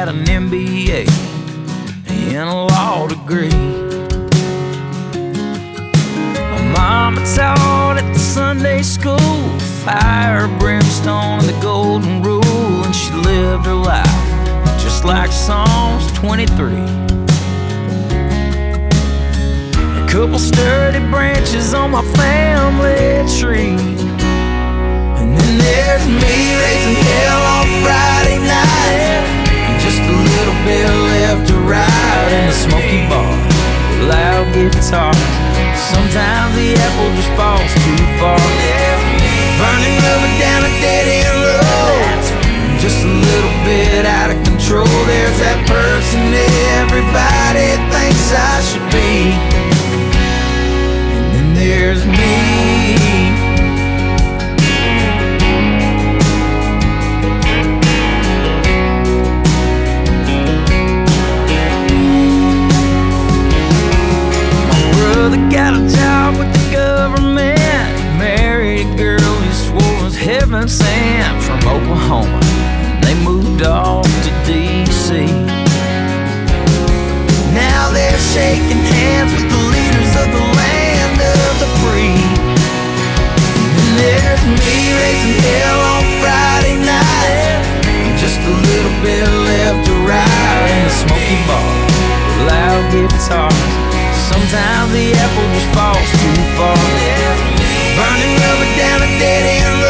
had an MBA and a law degree. My mama taught at the Sunday school, fire, brimstone, and the golden rule, and she lived her life just like Psalms 23. A couple sturdy branches on my family tree, and then there's me raising hell on Friday night, and just a little bit left to ride in the smoky bar with loud guitar. Sometimes the apple just falls too far, burning rubber down a dead-end road, just a little bit out of control. There's that person everybody thinks I should be, and then there's me. Got a job with the government, married a girl he swore was heaven sent from Oklahoma. They moved off to D.C. Now they're shaking hands with the leaders of the land of the free. And there's me raising hell on Friday night, just a little bit left to ride in the smoky bar with loud guitars. Sometimes the apple just falls too far, burning rubber down a dead-end